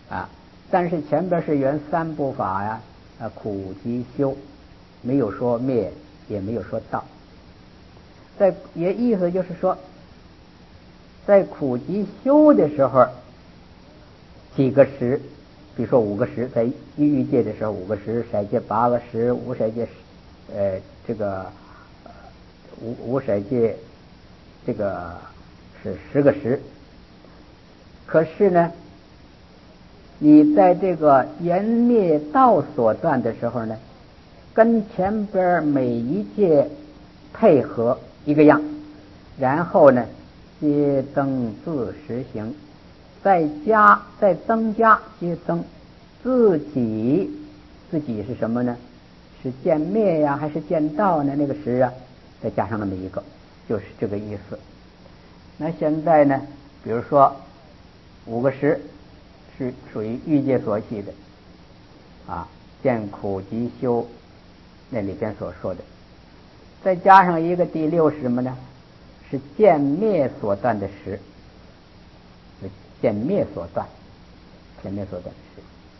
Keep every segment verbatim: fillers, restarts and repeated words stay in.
啊。但是前边是原三部法呀，啊，苦集修，没有说灭，也没有说道。在也意思就是说，在苦集修的时候，几个时，比如说五个时，在欲界的时候五个时，色界八个时，无色界呃这个呃无无色界这个是十个时。可是呢，你在这个缘灭道所断的时候呢，跟前边每一界配合一个样，然后呢皆增自实行，再加再增加皆增自己，自己是什么呢？是见灭呀还是见道呢？那个时啊再加上那么一个，就是这个意思。那现在呢，比如说五个时是属于欲界所系的啊，见苦集修那里边所说的，再加上一个第六是什么呢？是见灭所断的时，见灭所断，见灭所断的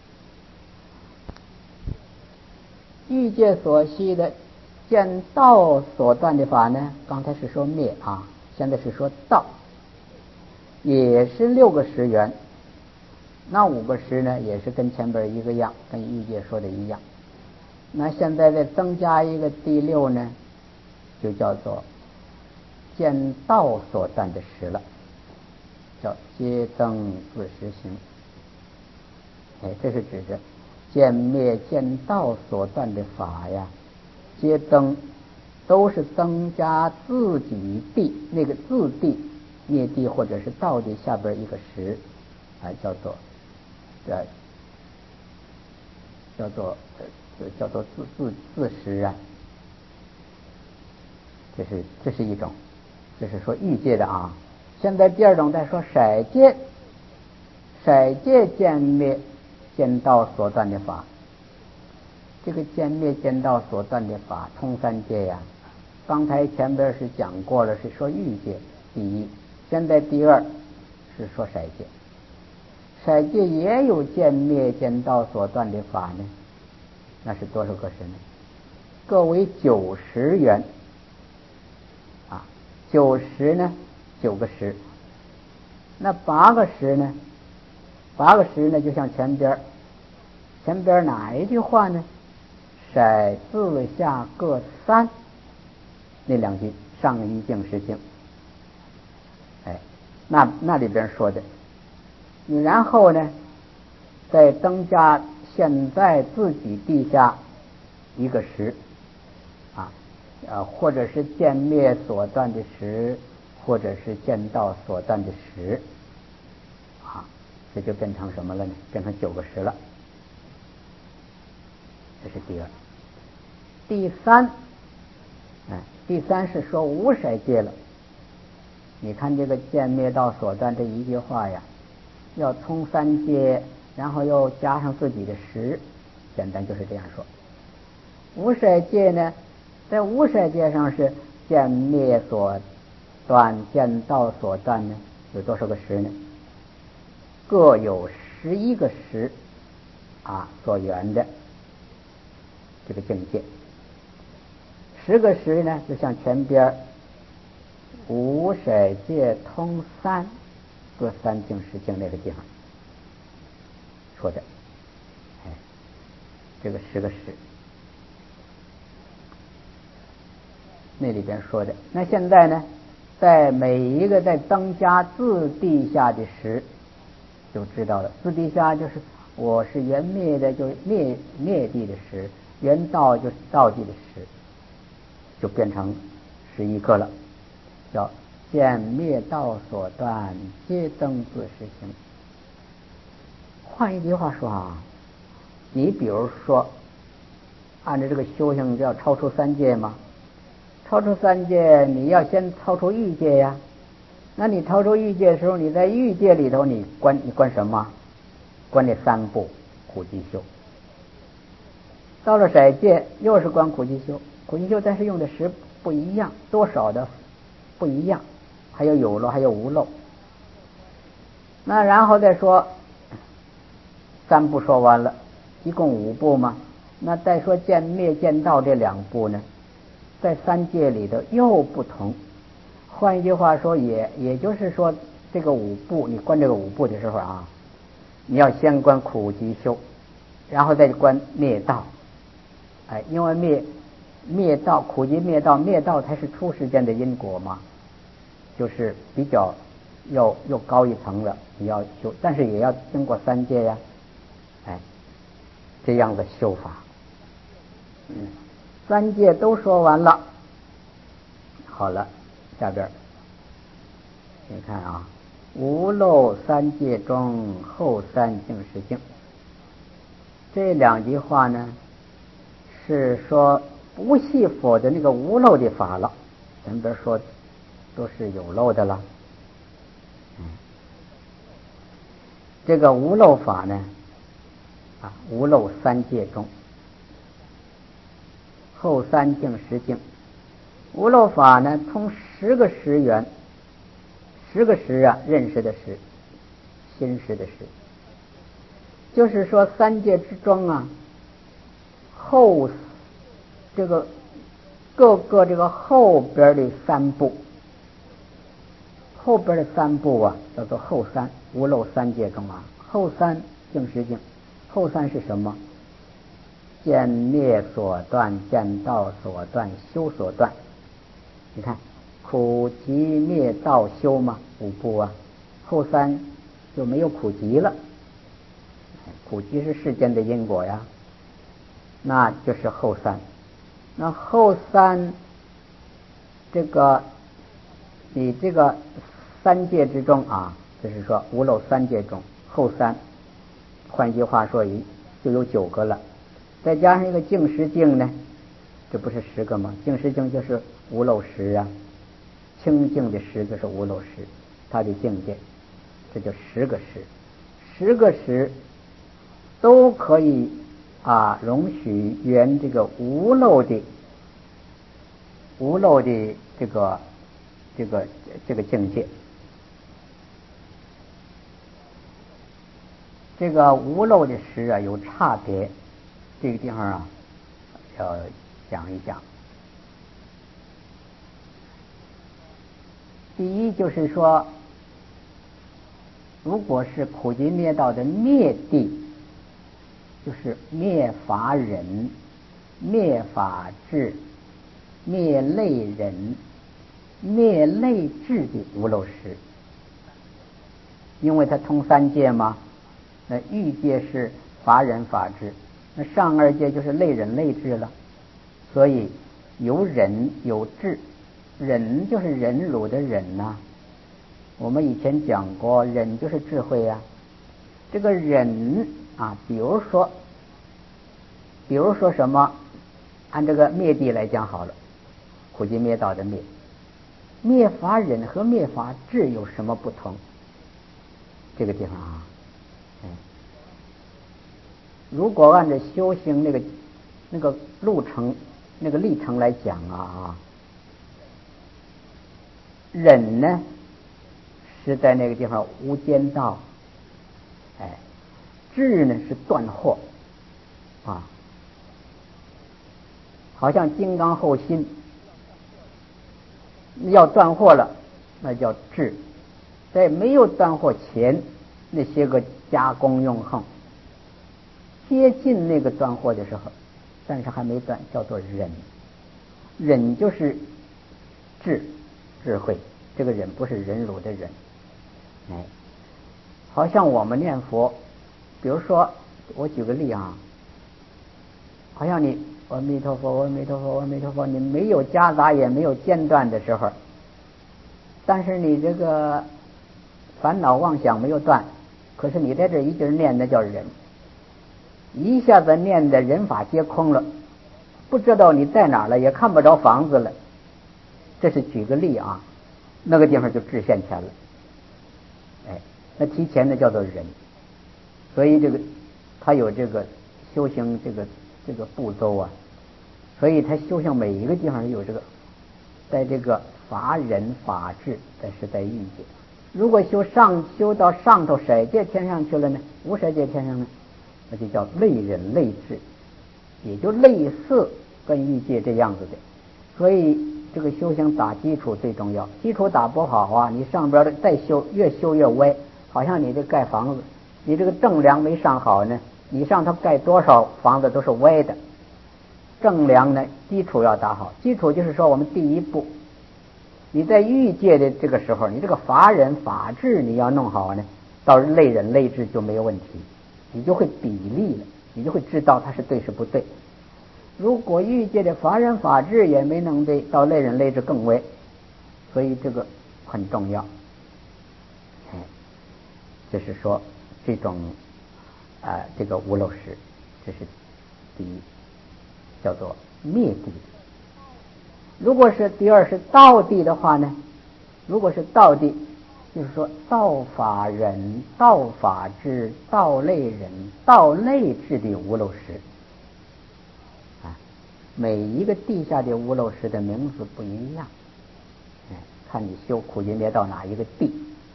时。欲界所系的见道所断的法呢，刚才是说灭啊，现在是说道，也是六个时缘。那五个时呢，也是跟前边一个样，跟欲界说的一样。那现在再增加一个第六呢，就叫做见道所断的时了，叫皆增自实行。哎，这是指着见灭见道所断的法呀，皆增都是增加自己地那个自地灭地或者是道地下边一个时啊，叫做呃叫做呃叫做自自自时啊。这是这是一种，这是说欲界的啊。现在第二种在说色界，色界见灭见道所断的法。这个见灭见道所断的法通三界呀、啊。刚才前边是讲过了，是说欲界第一，现在第二是说色界。色界也有见灭见道所断的法呢，那是多少个时呢？各为九十缘啊，九十呢，九个时。那八个时呢？八个时呢，就像前边，前边哪一句话呢？色自下各三，那两句上一境实境，哎，那那里边说的。然后呢，再增加现在自己地下一个时啊，呃，或者是见灭所断的时，或者是见道所断的时啊，这就变成什么了呢？变成九个时了。这是第二。第三，哎，第三是说无色界了。你看这个见灭道所断这一句话呀，要通三界，然后又加上自己的时，简单就是这样说。无色界呢，在无色界上是见灭所断见道所断呢，有多少个时呢？各有十一个时啊，所缘的这个境界。十个时呢，就像前边无色界通三各三境十境那个地方说的，哎，这个十个时那里边说的。那现在呢，在每一个在增加自地下的时，就知道了。自地下就是我是缘灭的，就是灭灭地的时；缘道就是道地的时，就变成十一个了，叫见灭道所断，皆增自实行。换一句话说啊，你比如说按照这个修行要超出三界吗？超出三界，你要先超出欲界呀。那你超出欲界的时候，你在欲界里头，你观你观什么？观这三部苦集修。到了色界，又是观苦集修，苦集修，但是用的时不一样，多少的不一样，还有有漏，还有无漏。那然后再说三步说完了，一共五步嘛。那再说见灭见道这两步呢，在三界里头又不同。换一句话说，也也就是说，这个五步你观这个五步的时候啊，你要先观苦集修，然后再观灭道。哎，因为灭灭道苦集灭道，灭道才是出世间的因果嘛，就是比较又又高一层了，你要修，但是也要经过三界呀，哎，这样的修法。嗯，三界都说完了，好了，下边你看啊，无漏三界中后三净实境，这两句话呢，是说不系否的那个无漏的法了，咱别说都是有漏的了。嗯，这个无漏法呢，啊，无漏三界中后三净实境，无漏法呢，通十个识缘，十个识啊，认识的识，心识的识，就是说三界之中啊，后这个各个这个后边的三部，后边的三部啊，叫做后三，无漏三界中啊，后三净实境，后三是什么？见灭所断，见道所断，修所断。你看苦集灭道修嘛，五步啊，后三就没有苦集了。苦集是世间的因果呀，那就是后三。那后三这个你这个三界之中啊，就是说无漏三界中后三，换句话说就有九个了，再加上一个净实境呢，这不是十个吗？净实境就是无漏识啊，清净的识就是无漏识，它的境界，这就十个识，十个识都可以啊容许圆这个无漏的无漏的这个这个这个境界。这个无漏的识啊有差别，这个地方啊要讲一讲。第一就是说，如果是苦集灭道的灭地，就是灭法忍、灭法智、灭类忍、灭类智的无漏识，因为它通三界嘛，那欲界是法忍法智，那上二界就是类忍类智了，所以有忍有智。忍就是忍辱的忍呐、啊，我们以前讲过，忍就是智慧呀、啊。这个忍啊，比如说，比如说什么？按这个灭地来讲好了，苦集灭道的灭，灭法忍和灭法智有什么不同？这个地方啊，嗯，如果按照修行那个那个路程、那个历程来讲啊啊。忍呢是在那个地方无间道，哎，智呢是断惑啊，好像金刚后心，要断惑了，那叫智；在没有断惑前，那些个加工用横，接近那个断惑的时候，但是还没断，叫做忍。忍就是智。智慧，这个忍不是忍辱的忍，哎，好像我们念佛，比如说我举个例啊，好像你阿弥陀佛阿弥陀佛阿弥陀佛，你没有夹杂也没有间断的时候，但是你这个烦恼妄想没有断，可是你在这一直念，那叫忍，一下子念的人法皆空了，不知道你在哪儿了，也看不着房子了。这是举个例啊，那个地方就智现前了，哎，那提前的叫做忍，所以这个他有这个修行这个这个步骤啊，所以他修行每一个地方有这个，在这个法忍法智，但是在欲界。如果修上修到上头色界天上去了呢，无色界天上呢， 那就叫类忍类智，也就类似跟欲界这样子的。所以这个修行打基础最重要，基础打不好啊，你上边的再修越修越歪，好像你这盖房子，你这个正梁没上好呢，你上头盖多少房子都是歪的。正梁呢，基础要打好，基础就是说我们第一步，你在欲界的这个时候，你这个法忍法治你要弄好呢，到类忍类智就没有问题，你就会比例了，你就会知道它是对是不对。如果欲界的法忍法治也没弄对，到类忍类智更为，所以这个很重要。哎，就是说这种啊、呃，这个无漏识，这是第一，叫做灭地。如果是第二是道地的话呢，如果是道地，就是说道法忍、道法治、道类忍、道类智的无漏识。每一个地下的无漏识的名字不一样，哎，看你修苦集灭道哪一个地。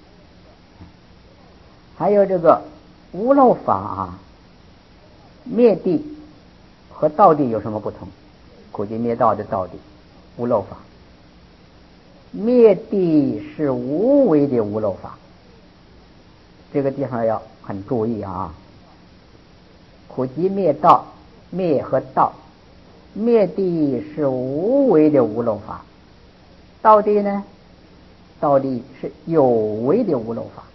还有这个无漏法啊，灭地和道地有什么不同？苦集灭道的道地，无漏法。灭地是无为的无漏法，这个地方要很注意啊。苦集灭道，灭和道。灭地是无为的无漏法，道地呢？道地是有为的无漏法，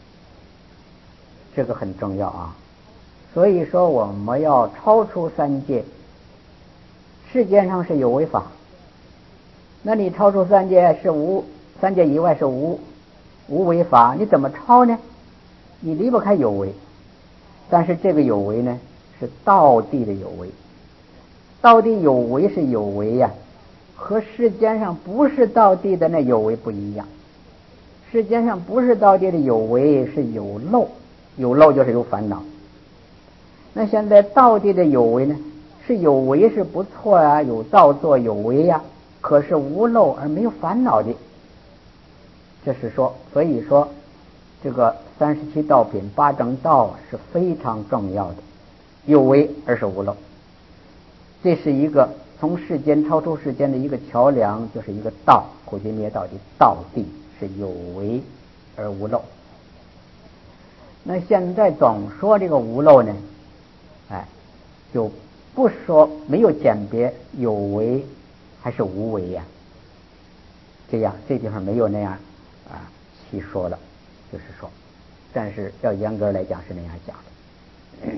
这个很重要啊。所以说我们要超出三界，世间上是有为法，那你超出三界是无，三界以外是无无为法，你怎么超呢？你离不开有为，但是这个有为呢，是道地的有为。道地有为是有为呀、啊，和世间上不是道地的那有为不一样。世间上不是道地的有为是有漏，有漏就是有烦恼。那现在道地的有为呢，是有为是不错啊，有造作有为呀、啊，可是无漏而没有烦恼的。这是说，所以说这个三十七道品八正道是非常重要的，有为而是无漏。这是一个从世间超出世间的一个桥梁，就是一个道，苦集灭道的道地是有为而无漏。那现在总说这个无漏呢，哎，就不说没有鉴别有为还是无为呀、啊，这样这地方没有那样啊细说了，就是说，但是要严格来讲是那样讲的。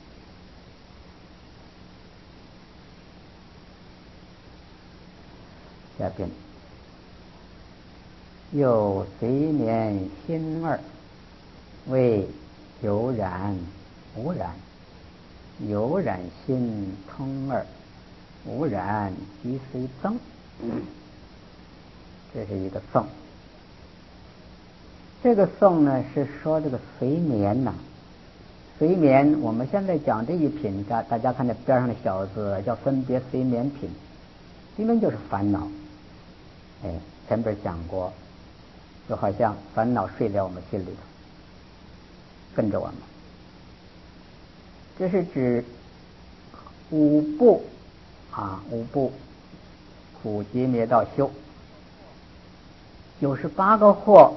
下边又随眠心二，为有染无染，有染心通二，无染即随增。这是一个颂。这个颂呢是说这个随眠呐、啊，随眠我们现在讲这一品，大大家看这边上的小字叫分别随眠品，随眠就是烦恼。哎，前边讲过，就好像烦恼睡在我们心里头，跟着我们。这是指五部啊，五部苦集灭道修，九十八个惑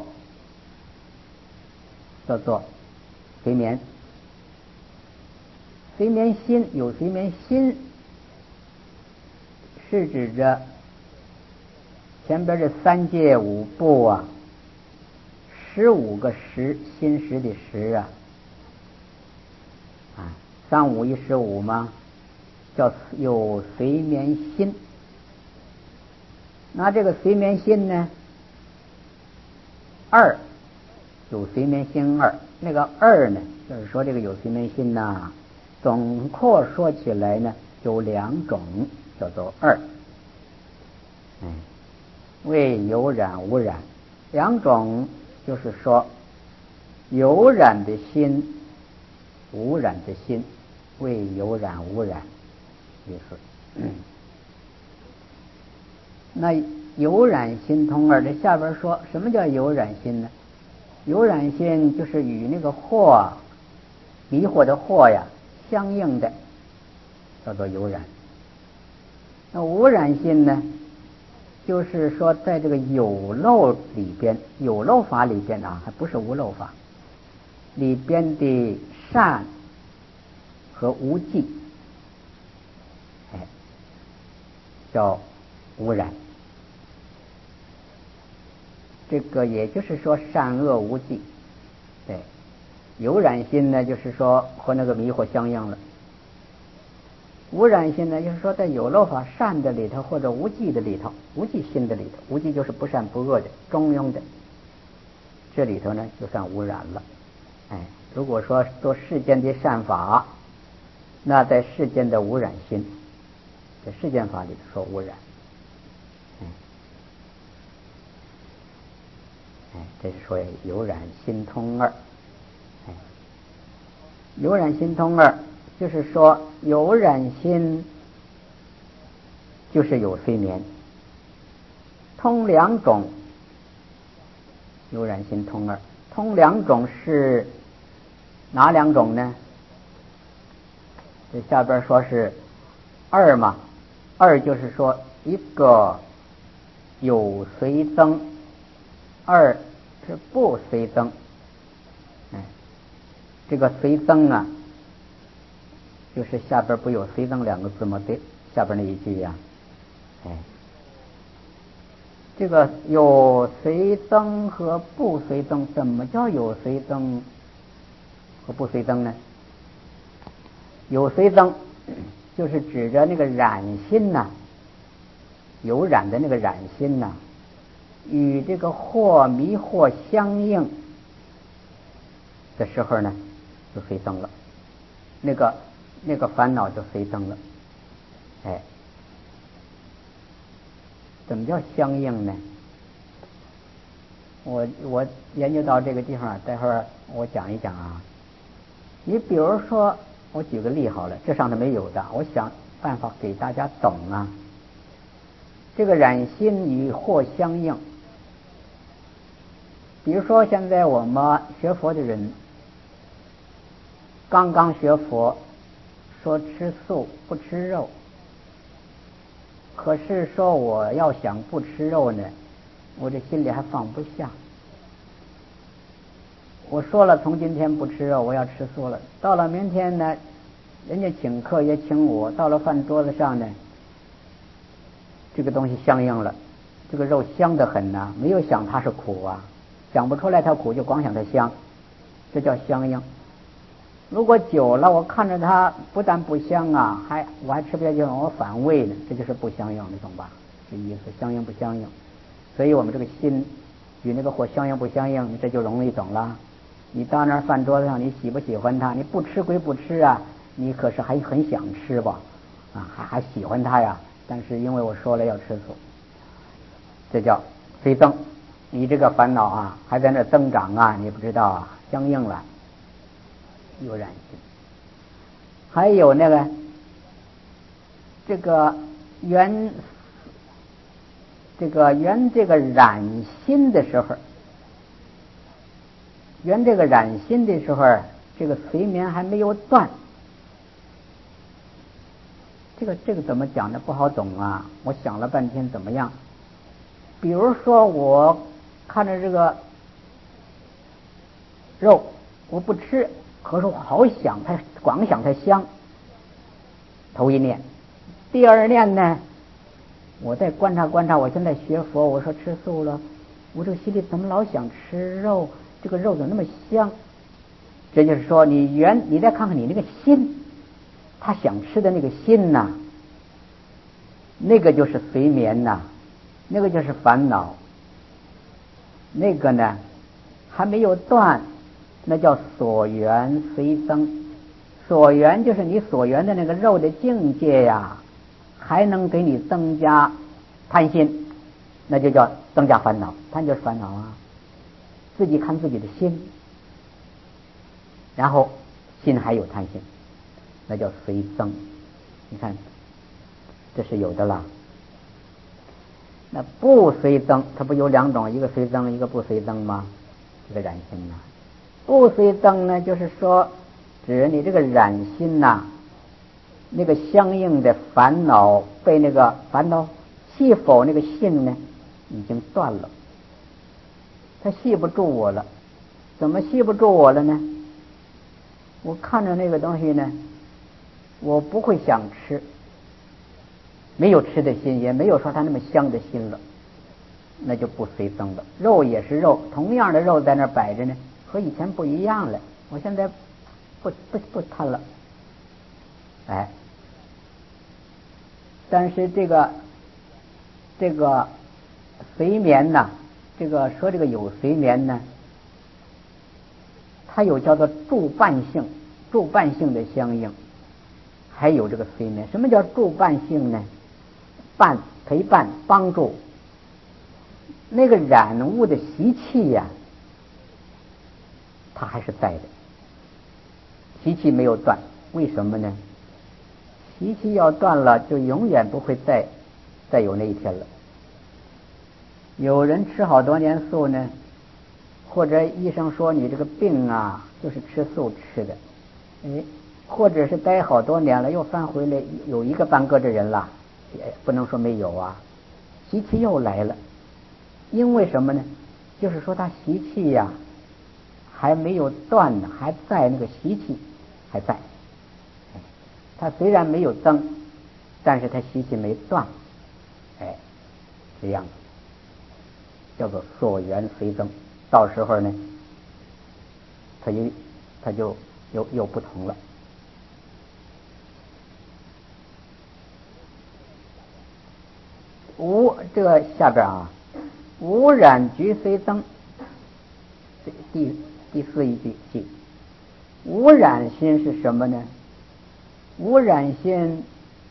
叫做随眠。随眠心有随眠心，是指着前边这三界五部啊，十五个识，心识的识啊，啊，三五一十五嘛，叫有随眠心。那这个随眠心呢，二有随眠心二，那个二呢，就是说这个有随眠心呐、啊，总括说起来呢，有两种，叫做二。嗯。为有染无染，两种就是说有染的心，无染的心，为有染无染意思。嗯、那有染心通二的下边说什么叫有染心呢？有染心就是与那个惑迷惑的惑呀相应的，叫做有染。那无染心呢，就是说在这个有漏里边，有漏法里边啊，还不是无漏法里边的善和无记，哎，叫无染。这个也就是说善恶无记，对，有染心呢，就是说和那个迷惑相应了。无染心呢，就是说在有漏法善的里头，或者无记的里头，无记心的里头，无记就是不善不恶的中庸的，这里头呢就算无染了。哎，如果说做世间的善法，那在世间的无染心，在世间法里说无染。哎，哎，这是说有染心通二。哎，有染心通二，就是说有染心就是有睡眠，通两种，有染心通二，通两种是哪两种呢？这下边说是二嘛，二就是说一个有随增，二是不随增。哎，这个随增啊，就是下边不有随增两个字吗？对，下边那一句呀、啊，哎，这个有随增和不随增，怎么叫有随增和不随增呢？有随增就是指着那个染心呐、啊，有染的那个染心呐、啊，与这个惑迷惑相应的时候呢，就随增了，那个那个烦恼就随增了。哎，怎么叫相应呢？我我研究到这个地方，待会儿我讲一讲啊。你比如说，我举个例好了，这上头没有的，我想办法给大家懂啊。这个染心与惑相应，比如说现在我们学佛的人，刚刚学佛，说吃素不吃肉，可是说我要想不吃肉呢，我这心里还放不下。我说了从今天不吃肉，我要吃素了，到了明天呢，人家请客也请我，到了饭桌子上呢，这个东西相应了，这个肉香得很呐、啊，没有想它是苦啊，想不出来它苦，就光想它香，这叫相应。如果久了，我看着它不但不香啊，还我还吃不下去，我反胃呢，这就是不相应，你懂吧？这意思相应不相应？所以我们这个心与那个火相应不相应，这就容易懂了。你到那儿饭桌子上，你喜不喜欢它？你不吃归不吃啊，你可是还很想吃吧？啊，还还喜欢它呀。但是因为我说了要吃素，这叫随增。你这个烦恼啊，还在那增长啊，你不知道啊，相应了，有染心。还有那个这个原这个原这个染心的时候。原这个染心的时候，这个随眠还没有断，这个这个怎么讲呢？不好懂啊！我想了半天怎么样？比如说我看着这个肉，我不吃，可是我好想它，光想它香。头一念，第二念呢，我再观察观察，我现在学佛，我说吃素了，我这个心里怎么老想吃肉？这个肉怎么那么香？这就是说，你原你再看看你那个心，他想吃的那个心呐、啊，那个就是随眠呐、啊，那个就是烦恼，那个呢还没有断，那叫所缘随增。所缘就是你所缘的那个肉的境界呀，还能给你增加贪心，那就叫增加烦恼。贪就是烦恼啊。自己看自己的心，然后心还有贪心，那叫随增。你看这是有的了。那不随增，它不有两种，一个随增一个不随增吗？这个染心呢，不随增呢，就是说指你这个染心呐、啊，那个相应的烦恼被那个烦恼系否那个性呢已经断了，它系不住我了。怎么系不住我了呢？我看着那个东西呢，我不会想吃，没有吃的心，也没有说它那么香的心了，那就不随增了。肉也是肉，同样的肉在那摆着呢，和以前不一样了。我现在不不不贪了，哎，但是这个这个随眠呢，这个说这个有随眠呢，它有叫做助伴性，助伴性的相应，还有这个随眠。什么叫助伴性呢？伴陪伴帮助那个染物的习气呀、啊，它还是在的，习气没有断。为什么呢？习气要断了，就永远不会再再有那一天了。有人吃好多年素呢，或者医生说你这个病啊就是吃素吃的，哎，或者是待好多年了又翻回来，有一个半个的人了，也不能说没有啊，习气又来了。因为什么呢？就是说他习气呀、啊、还没有断呢，还在，那个习气还在。他虽然没有增，但是他习气没断，哎，这样子叫做所缘随增。到时候呢，他就他就又又不同了。无这个下边啊，无染局随增，第第四一句记，无染心是什么呢？无染心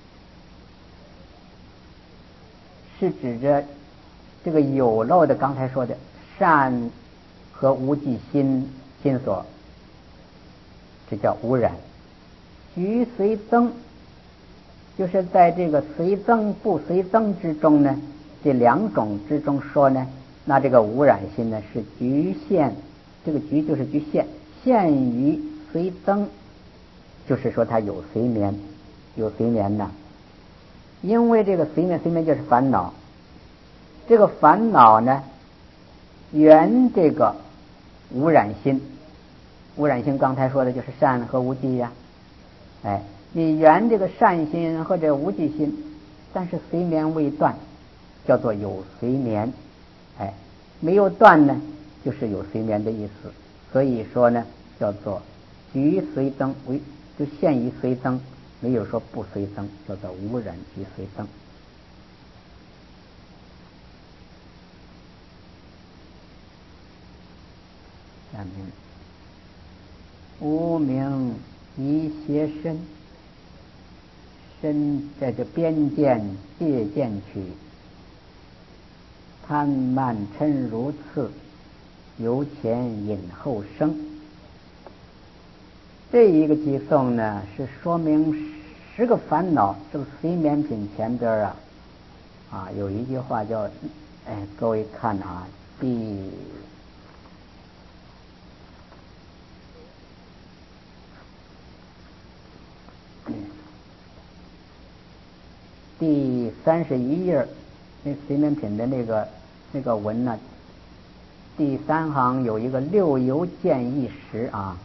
是指着这个有漏的，刚才说的善和无记心心所，这叫无染。局随增，就是在这个随增不随增之中呢，这两种之中说呢，那这个无染心呢是局限，这个局就是局限，限于随增，就是说它有随眠，有随眠呐。因为这个随眠，随眠就是烦恼，这个烦恼呢缘这个无染心，无染心刚才说的就是善和无记呀、啊，哎，你缘这个善心或者无记心，但是随眠未断，叫做有随眠，哎，没有断呢，就是有随眠的意思。所以说呢，叫做局随增，为就限于随增，没有说不随增，叫做无染局随增。下面无明一邪身，身在这边见界见取，贪慢嗔如次，由前引后生。这一个偈颂呢，是说明十个烦恼。这个随眠品前边啊啊有一句话叫，哎，各位看啊，第第三十一页，那随眠品的那个那个文呢，第三行有一个六由见一时啊。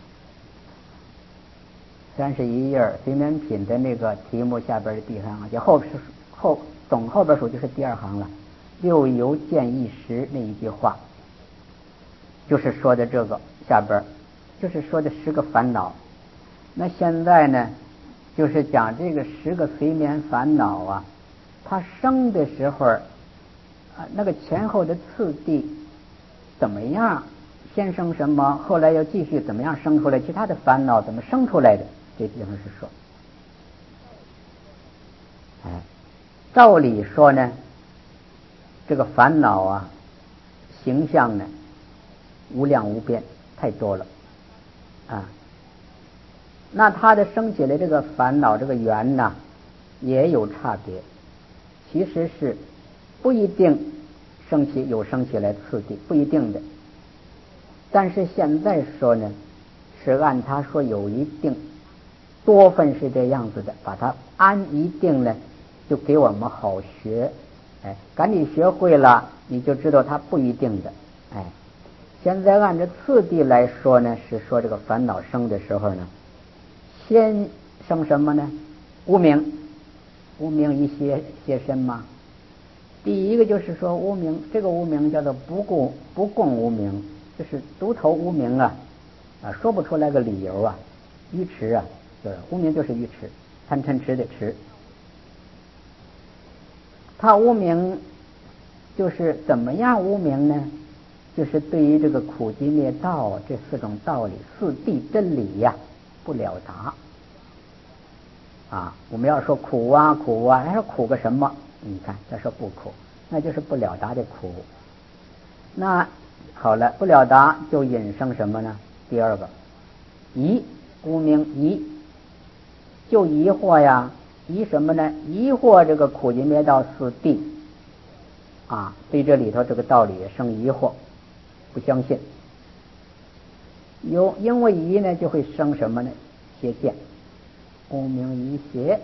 三十一页随眠品的那个题目下边的第三行，就后后总后边数就是第二行了。六由见一时那一句话，就是说的这个下边，就是说的十个烦恼。那现在呢，就是讲这个十个随眠烦恼啊，它生的时候啊，那个前后的次第怎么样？先生什么，后来又继续怎么样生出来？其他的烦恼怎么生出来的？这地方是说，哎，照理说呢，这个烦恼啊，形象呢，无量无边，太多了啊。那它的生起来这个烦恼这个缘呢，也有差别，其实是不一定生起有生起来次第，不一定的。但是现在说呢， 是按他说有一定多分是这样子的，把它按一定呢，就给我们好学。哎，赶紧学会了，你就知道它不一定的。哎，现在按照次第来说呢，是说这个烦恼生的时候呢，先生什么呢？无明，无明一些些身嘛。第一个就是说无明，这个无明叫做不共不共无明，就是独头无明啊，啊说不出来个理由啊，愚痴啊，就是无明就是愚痴，贪嗔痴的痴。他无明就是怎么样无明呢？就是对于这个苦集灭道这四种道理、四谛真理呀、啊，不了达啊。我们要说苦啊苦啊，还说苦个什么？你看他说不苦，那就是不了达的苦。那好了，不了达就引生什么呢？第二个疑，无明疑，就疑惑呀。疑什么呢？疑惑这个苦集灭道四谛啊，对这里头这个道理生疑惑，不相信。有因为疑呢，就会生什么呢？邪见，无明疑邪。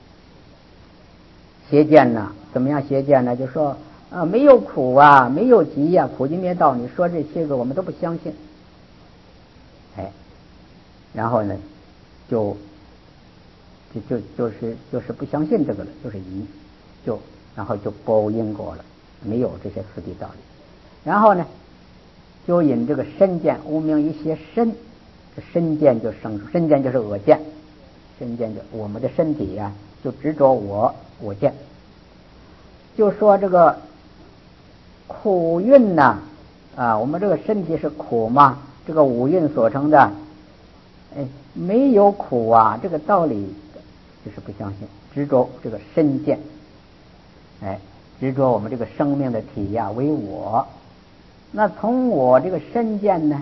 邪见呢，怎么样邪见呢？就说啊，没有苦啊，没有集呀、啊，苦集灭道，你说这些个我们都不相信。哎，然后呢，就就就就是就是不相信这个了，就是疑，就然后就不因果了，没有这些四谛道理。然后呢，就引这个身见，无明一些身，这身见就生出，身见就是我见，身见就我们的身体呀、啊，就执着我我见，就说这个苦蕴呐啊，我们这个身体是苦嘛，这个五蕴所成的，哎，没有苦啊，这个道理就是不相信，执着这个身见，哎，执着我们这个生命的体呀、啊、为我。那从我这个身见呢，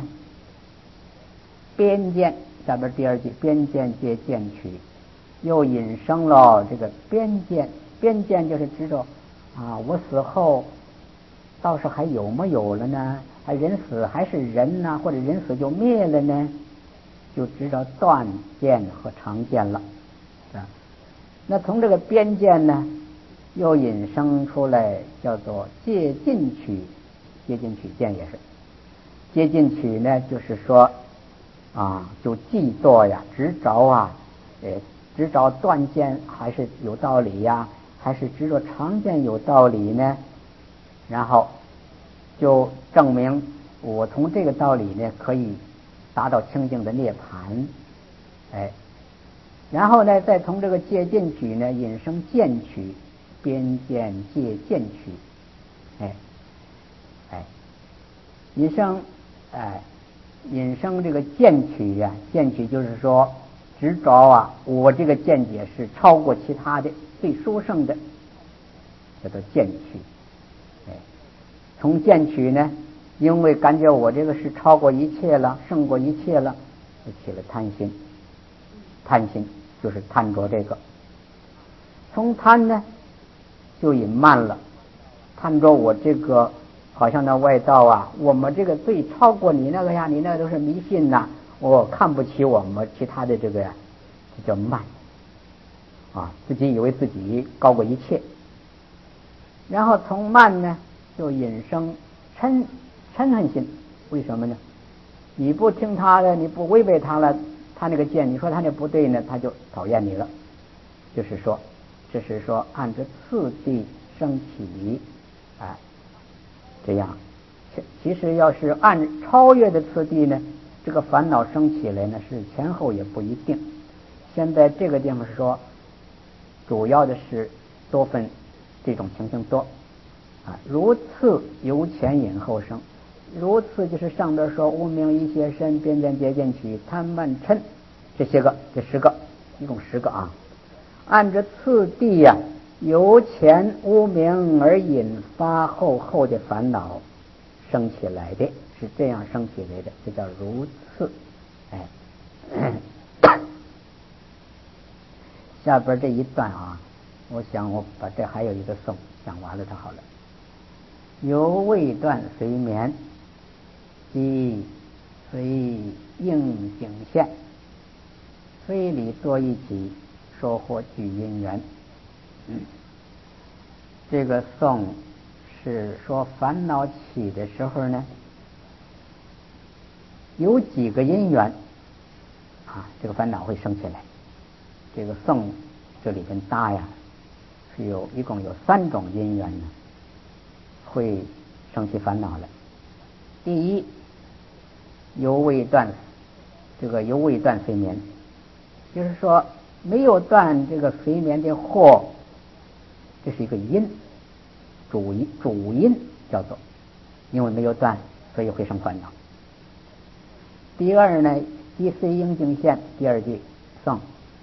边见，下边第二句，边见皆见取，又引生了这个边见。边见就是知道啊，我死后倒是还有没有了呢？还人死还是人呢？或者人死就灭了呢？就知道断见和常见了啊。那从这个边见呢，又引生出来叫做戒禁取。接近取见也是，接近取呢，就是说啊，就记作呀，执着啊，呃，执着断见还是有道理呀，还是执着常见有道理呢？然后就证明我从这个道理呢，可以达到清净的涅槃，哎，然后呢，再从这个戒禁取呢，引生见取，边见戒见取，哎。哎，引生，哎，引生这个见取呀、啊，见取就是说执着啊，我这个见解是超过其他的，最殊胜的，叫做见取。哎，从见取呢，因为感觉我这个是超过一切了，胜过一切了，就起了贪心。贪心就是贪着这个，从贪呢，就引慢了，贪着我这个。好像那外道啊，我们这个最超过你那个呀，你那个都是迷信呐、啊，我看不起我们其他的这个呀，这叫慢啊，自己以为自己高过一切。然后从慢呢，就引生嗔嗔恨心，为什么呢？你不听他的，你不违背他了，他那个见，你说他那不对呢，他就讨厌你了。就是说，这是说按着次第升起，啊。这样，其实要是按超越的次第呢，这个烦恼生起来呢，是前后也不一定。现在这个地方是说，主要的是多分这种情形多啊，如次由前引后生，如次就是上边说无明一切身边见戒见取贪慢嗔这些个，这十个，一共十个啊。按着次第呀、啊。由前无明而引发后后的烦恼生起来的，是这样生起来的，这叫如次。哎，下边这一段啊，我想我把这还有一个颂讲完了，它好了。犹未断随眠，即随应景现，非理作意起，说或具因缘。嗯，这个颂是说烦恼起的时候呢，有几个因缘啊，这个烦恼会生起来。这个颂这里边答呀，是有一共有三种因缘呢，会生起烦恼来。第一，犹未断，这个犹未断非眠，就是说没有断这个非眠的惑，这是一个因，主因主因叫做，因为没有断，所以会生烦恼。第二呢，即随应境现，第二句颂，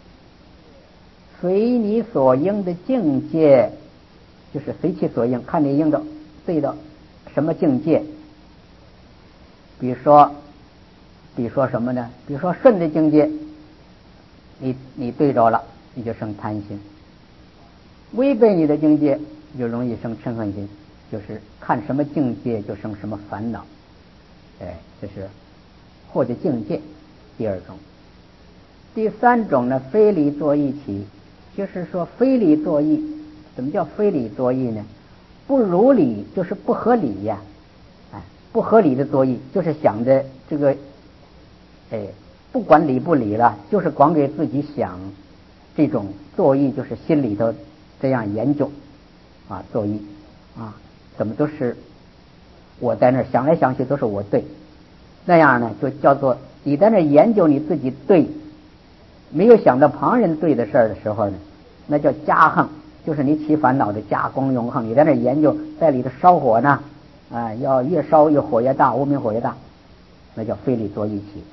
随你所应的境界，就是随其所应，看你应的对的什么境界。比如说，比如说什么呢？比如说顺的境界，你你对着了，你就生贪心；违背你的境界，就容易生嗔恨心。就是看什么境界就生什么烦恼。哎，这是或者境界。第二种，第三种呢，非理作意起，就是说非理作意。什么叫非理作意呢？不如理，就是不合理呀。哎，不合理的作意，就是想着这个，哎，不管理不理了，就是光给自己想。这种作意就是心里头这样研究啊，作意啊，怎么都是我在那儿想来想去都是我对，那样呢就叫做你在那研究你自己对，没有想到旁人对的事儿的时候呢，那叫加横，就是你起烦恼的加功用横。你在那研究，在里头烧火呢，啊，要越烧越火越大，无名火越大，那叫非理作意起，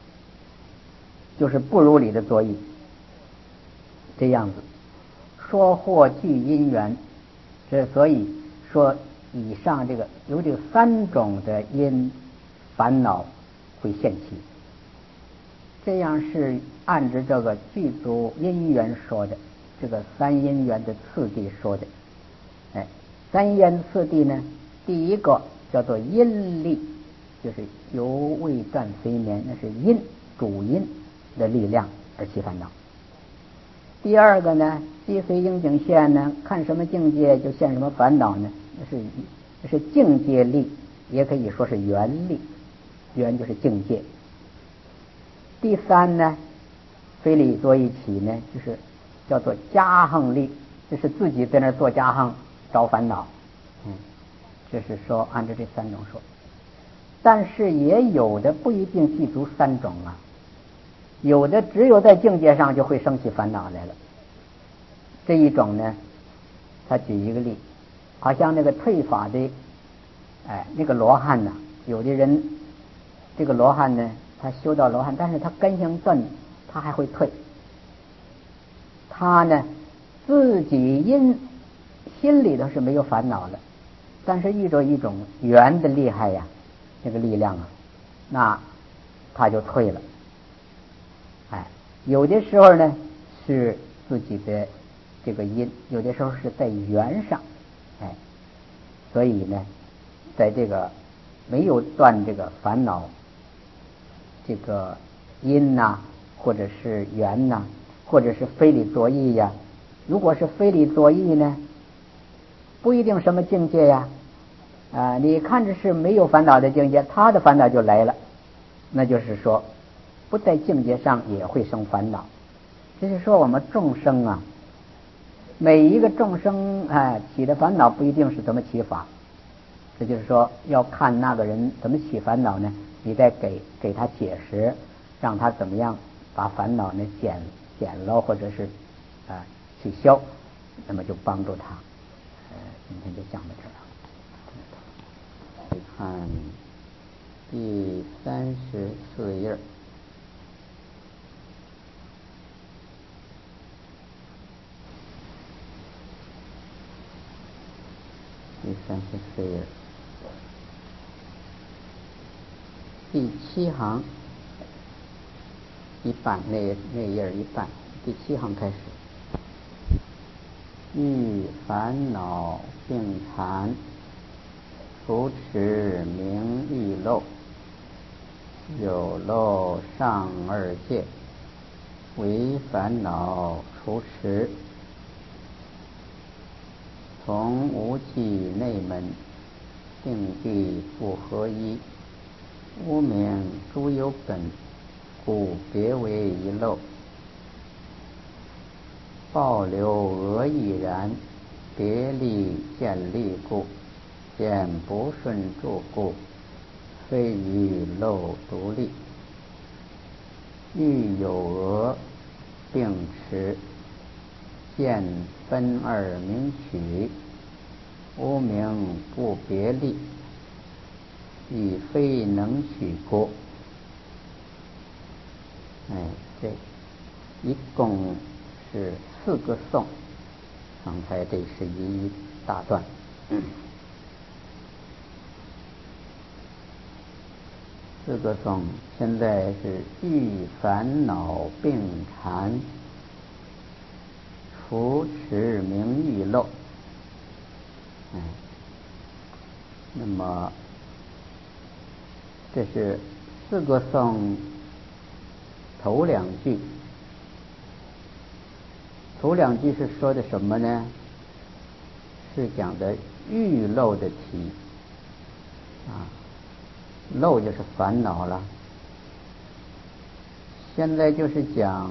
就是不如理的作意。这样子说或具因缘，这所以说以上这个有这三种的因烦恼会现起。这样是按照这个具足因缘说的，这个三因缘的次第说的。哎，三因缘次第呢，第一个叫做因力，就是犹未断非眠，那是因主因的力量而起烦恼。第二个呢，即随应境现呢，看什么境界就现什么烦恼呢？那是那是境界力，也可以说是缘力，缘就是境界。第三呢，非理作意起呢，就是叫做加横力，就是自己在那做加横找烦恼。嗯，这是说按照这三种说，但是也有的不一定具足三种啊。有的只有在境界上就会生起烦恼来了。这一种呢，他举一个例，好像那个退法的，哎，那个罗汉呢，有的人这个罗汉呢，他修到罗汉，但是他根性钝，他还会退。他呢自己因心里头是没有烦恼了，但是遇着一种缘的厉害呀，那个力量啊，那他就退了。哎，有的时候呢是自己的这个因，有的时候是在缘上，哎，所以呢，在这个没有断这个烦恼，这个因呐、啊，或者是缘呐、啊，或者是非理作意呀。如果是非理作意呢，不一定什么境界呀，啊，你看着是没有烦恼的境界，他的烦恼就来了，那就是说。不在境界上也会生烦恼。就是说我们众生啊，每一个众生哎起的烦恼不一定是怎么起法，这就是说要看那个人怎么起烦恼呢，你再给给他解释，让他怎么样把烦恼呢减减了，或者是啊、呃、取消，那么就帮助他。呃，今天就讲到这儿了。看第三十四页。第三十四页第七行一半，那那页一半，第七行开始。遇烦恼性残，扶持名利漏， 有漏上二界，为烦恼除持。从无记内门，定地不合一，无明诸有本，故别为一漏。报流俄亦然，别立见立故，见不顺住故，非于漏独立。欲有俄并持，见分二明取，无明不别立，亦非能取故。哎，这一共是四个颂，刚才这是一大段。嗯四个颂，现在是欲烦恼并缠，除持名欲漏。哎，那么这是四个颂头两句。头两句是说的什么呢？是讲的欲漏的题啊。漏就是烦恼了，现在就是讲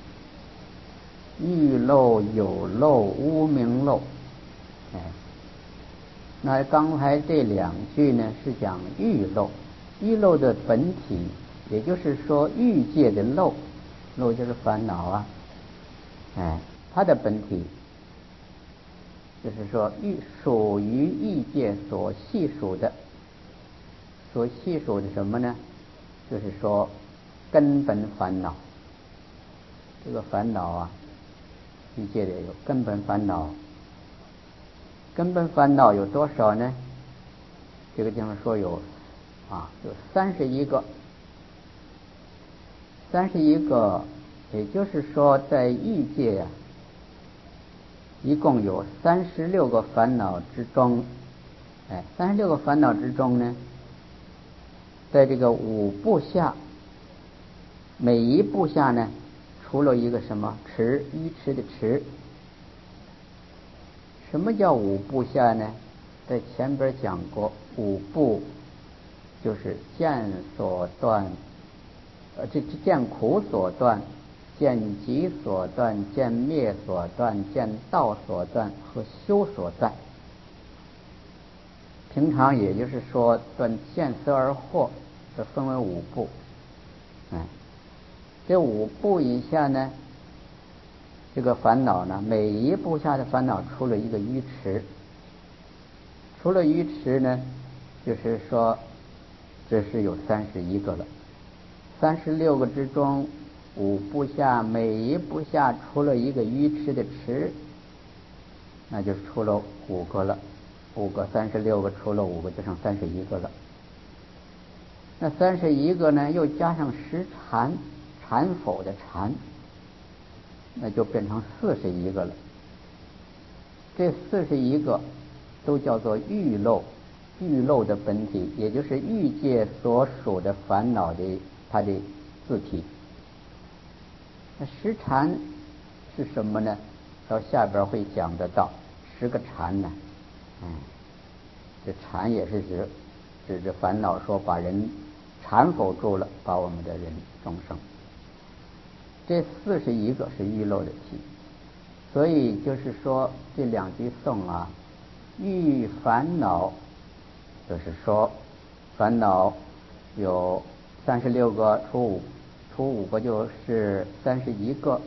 欲漏、有漏、无明漏。哎，那刚才这两句呢是讲欲漏，欲漏的本体，也就是说欲界的漏，漏就是烦恼啊。哎，它的本体就是说欲属于欲界所系属的。所系数的什么呢？就是说根本烦恼。这个烦恼啊，欲界的有根本烦恼。根本烦恼有多少呢？这个地方说有啊，有三十一个。三十一个，也就是说在欲界啊，一共有三十六个烦恼之中，哎，三十六个烦恼之中呢，在这个五部下，每一部下呢，除了一个什么持，依持的持。什么叫五部下呢？在前边讲过，五部就是见所断，呃，这见苦所断，见集所断，见灭所断，见道所断和修所断。平常也就是说断见思而惑，这分为五部。哎，这五部以下呢，这个烦恼呢，每一部下的烦恼出了一个愚痴。除了愚痴呢，就是说这是有三十一个了。三十六个之中，五部下每一部下出了一个愚痴的痴，那就出了五个了。五个三十六个除了五个就剩三十一个了。那三十一个呢，又加上十禅，禅否的禅，那就变成四十一个了。这四十一个都叫做欲漏，欲漏的本体，也就是欲界所属的烦恼的它的自体。那十禅是什么呢？到下边会讲得到十个禅呢。嗯，这禅也是指指着烦恼，说把人缠否住了，把我们的人众生。这四十一个是欲漏的体，所以就是说这两句颂啊，欲烦恼，就是说烦恼有三十六个，除五除五个就是三十一个，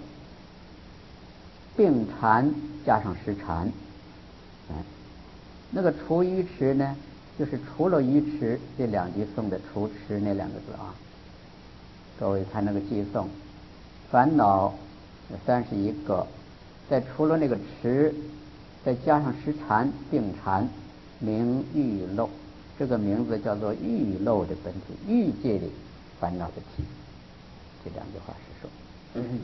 并缠加上十缠。嗯，那个除愚痴呢，就是除了愚痴，这两句颂的除痴那两个字啊。各位看那个记诵，烦恼三十一个，再除了那个痴，再加上十禅并禅，名欲漏。这个名字叫做欲漏的本体，欲界的烦恼的体。这两句话是说，嗯，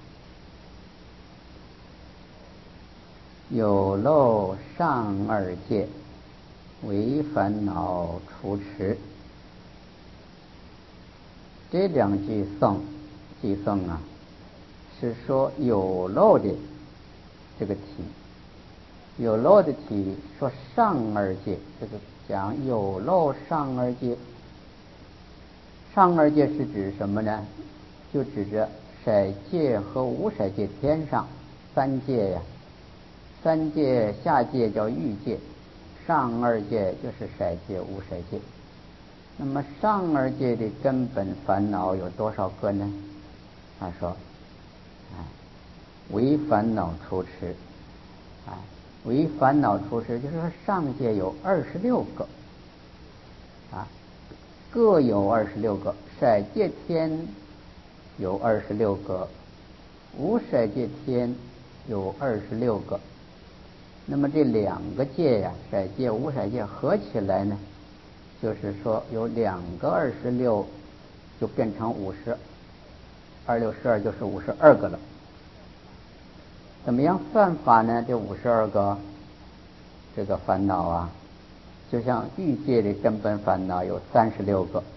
有漏上二界，为烦恼除持。 这两句颂偈颂啊，是说有漏的这个题，有漏的题说上二界，这个讲有漏上二界。上二界是指什么呢？就指着色界和无色界天上三界呀，三界下界叫欲界，上二界就是色界无色界。那么上二界的根本烦恼有多少个呢？他说，哎，为烦恼出痴，哎，为烦恼出痴，就是说上界有二十六个，啊，各有二十六个，色界天有二十六个，无色界天有二十六个。那么这两个界呀，色界无色界合起来呢，就是说有两个二十六，就变成五十，二六十二就是五十二个了。怎么样算法呢？这五十二个这个烦恼啊，就像欲界的根本烦恼有三十六个，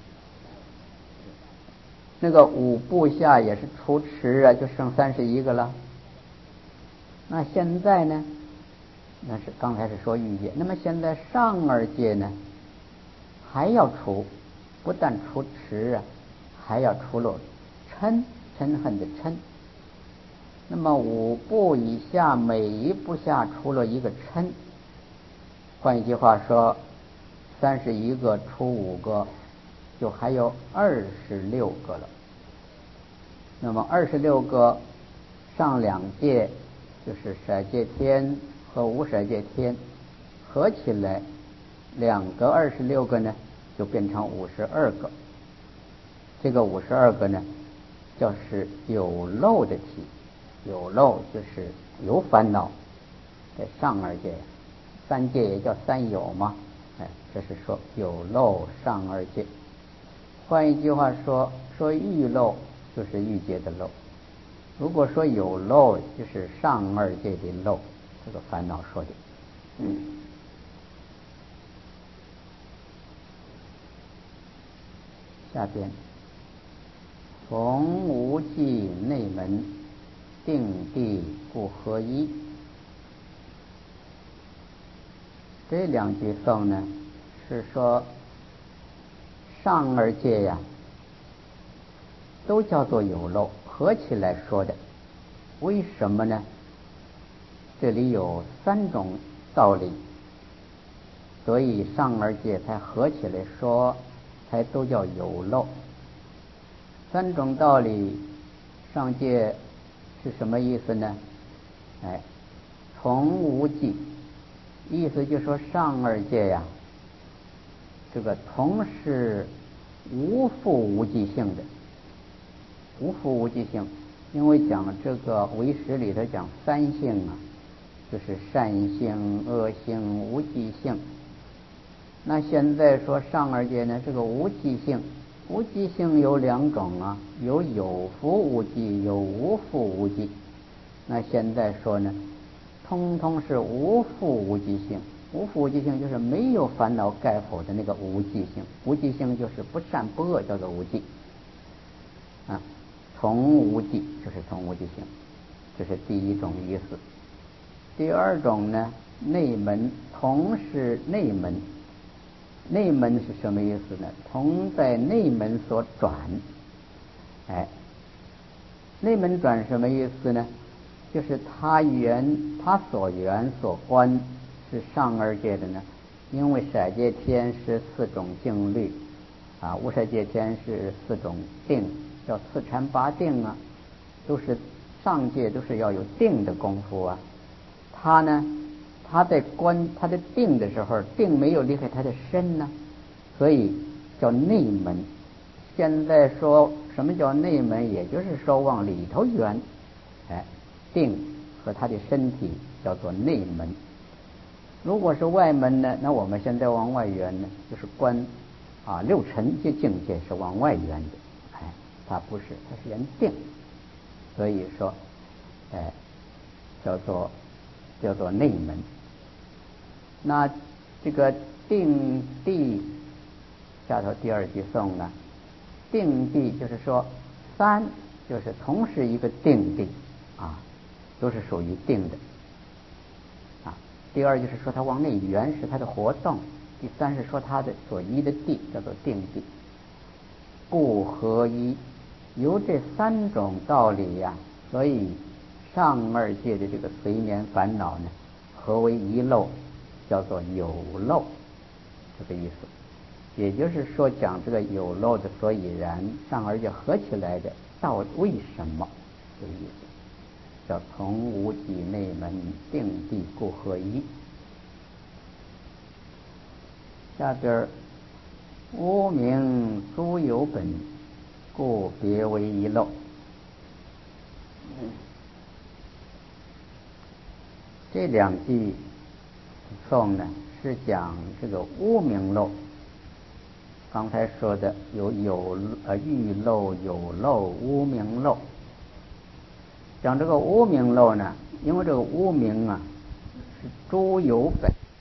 那个五部下也是除持啊，就剩三十一个了。那现在呢？那是刚才是说欲界，那么现在上二界呢，还要除，不但除持啊，还要除了嗔，嗔恨的嗔。那么五部以下，每一部下除了一个嗔，换一句话说，三十一个除五个，就还有二十六个了。那么二十六个上两界，就是色界天和无色界天合起来，两个二十六个呢，就变成五十二个。这个五十二个呢，叫是有漏的题，有漏就是有烦恼，在上二界，三界也叫三有嘛，哎，这是说有漏上二界。换一句话说，说欲漏就是欲界的漏，如果说有漏，就是上二界的漏，这个烦恼说的。嗯，下边从无记内门，定地不合一。这两句颂呢，是说上二界呀，都叫做有漏，合起来说的。为什么呢？这里有三种道理，所以上二界才合起来说，才都叫有漏。三种道理，上界是什么意思呢？哎，从无记，意思就是说上二界呀，这个同是无复无记性的，无复无记性。因为讲这个唯识里头讲三性啊，就是善性、恶性、无记性。那现在说上二界呢，这个无记性，无记性有两种啊，有有复无记，有无复无记。那现在说呢，通通是无复无记性。无复无记性就是没有烦恼盖否的那个无记性，无记性就是不善不恶，叫做无记啊。从无记就是从无记性，这是第一种意思。第二种呢，内门，同是内门。内门是什么意思呢？同在内门所转。哎，内门转什么意思呢？就是他缘他所缘所观是上二界的呢，因为色界天是四种境律啊，无色界天是四种定，叫四禅八定啊，都是上界都是要有定的功夫啊。他呢，他在观他的定的时候，定没有离开他的身呢，所以叫内门。现在说什么叫内门，也就是说往里头缘，哎，定和他的身体叫做内门。如果是外门呢，那我们现在往外缘呢，就是观啊六尘界境界是往外缘的，哎，它不是，它是缘定，所以说，哎，叫做叫做内门。那这个定地下头第二句颂呢， 定地就是说三就是同时一个定地啊，都是属于定的啊。第二就是说它往内圆是它的活动，第三是说它的所依的地叫做定地，故合一。由这三种道理呀、啊，所以上二界的这个随眠烦恼呢，合为一漏，叫做有漏，这个意思。也就是说，讲这个有漏的所以然，上二界合起来的，到为什么这个意思，叫从无己内门定地故合一。下边无明诸有本，故别为一漏。这两句颂呢，是讲这个无明漏。刚才说的有有呃欲漏、有漏、无明漏。讲这个无明漏呢，因为这个无明啊是诸有本。